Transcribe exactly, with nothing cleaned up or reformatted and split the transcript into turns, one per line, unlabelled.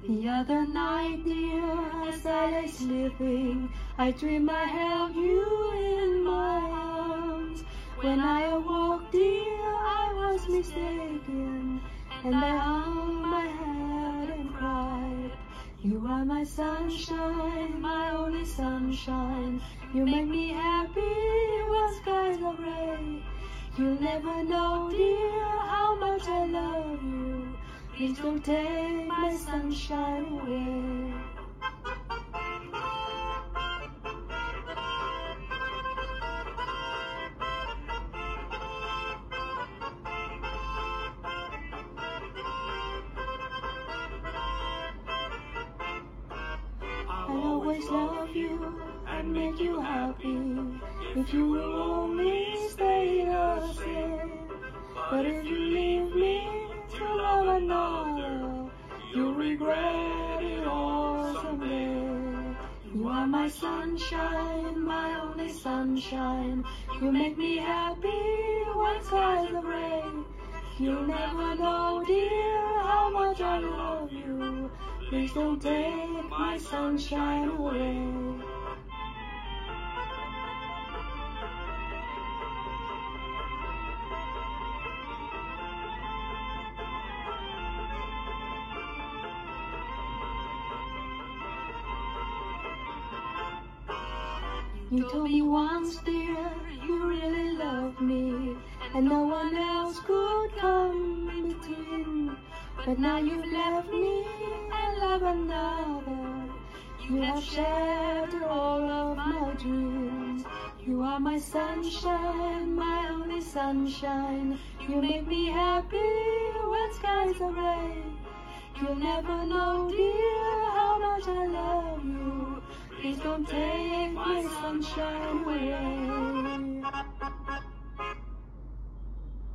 The other night, dear, as I lay sleeping, I dreamed I held you in my arms. When I awoke, dear, I was mistaken, and I hung my head and cried. You are my sunshine, my only sunshine. You make me happy when skies are gray. You'll never know, dear, how much I love you. Please don't take my sunshine away. I'll always love you and make you happy if you will only stay the same. But if you leave me to love another, you'll regret it all someday. You are my sunshine, my only sunshine. You make me happy when skies are gray. You'll never know, dear, how much I love you. Please don't take my sunshine away. You told me once, dear, you really loved me, and no one else could come between. But now you've left me and love another. You have shattered all of my dreams. You are my sunshine, my only sunshine. You make me happy when skies are gray. You'll never know, dear, how much I love you. Please don't take my sunshine away.